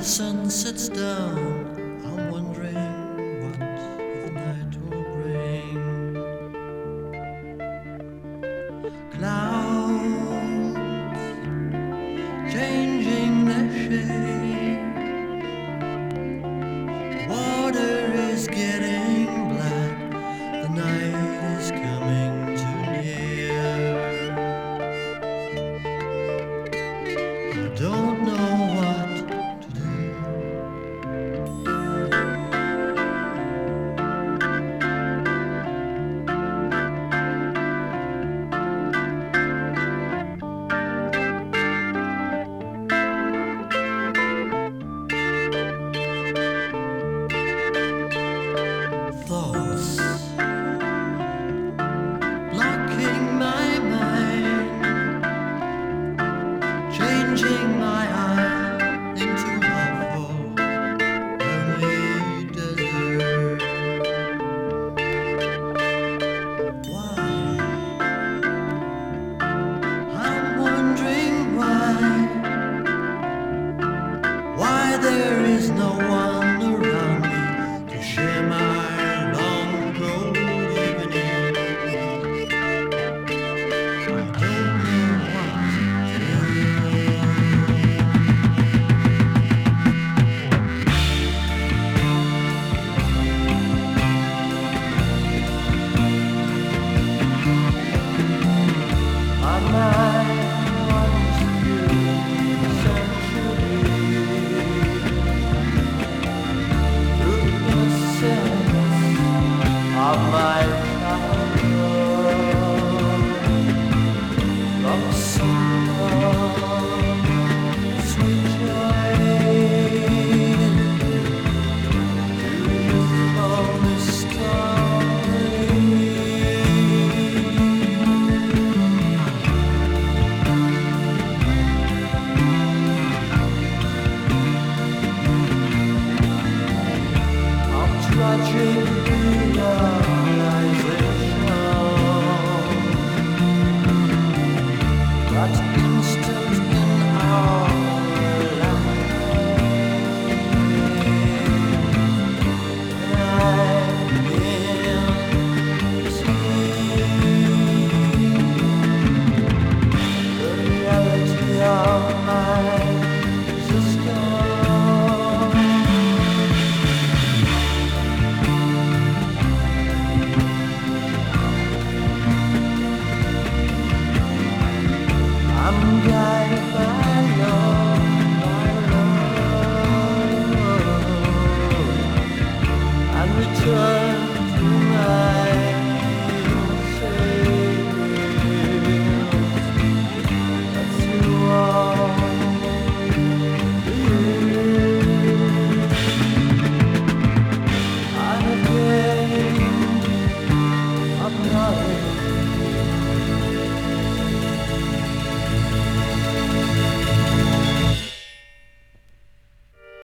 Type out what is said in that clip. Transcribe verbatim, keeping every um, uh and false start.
sun sets down, I'm wondering what the night will bring. Clouds changing their shape, water is getting black, the night is coming too near. I don't know what to do. Thoughts blocking my mind, changing my eye into awful lonely desert. Why? I'm wondering why. Why there is no one around me to share my long cold evening. I don't know what to do. My mind wants you essentially through the sense of my childhood, from some sweet child to youthful mystery. Tragic realization that